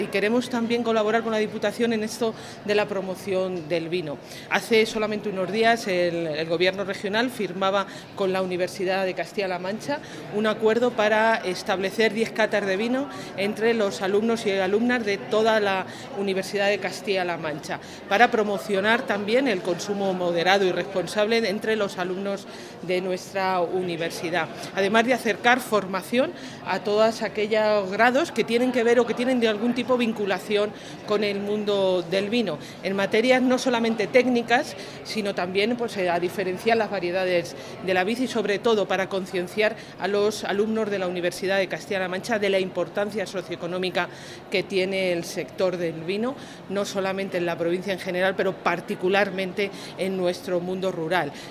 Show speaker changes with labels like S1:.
S1: Y queremos también colaborar con la Diputación en esto de la promoción del vino. Hace solamente unos días el Gobierno regional firmaba con la Universidad de Castilla-La Mancha un acuerdo para establecer 10 catas de vino entre los alumnos y alumnas de toda la Universidad de Castilla-La Mancha, para promocionar también el consumo moderado y responsable entre los alumnos de nuestra universidad, además de acercar formación a todos aquellos grados que tienen que ver o que tienen de algún tipo vinculación con el mundo del vino, en materias no solamente técnicas, sino también a diferenciar las variedades de la vid y sobre todo para concienciar a los alumnos de la Universidad de Castilla-La Mancha de la importancia socioeconómica que tiene el sector del vino, no solamente en la provincia en general, pero particularmente en nuestro mundo rural.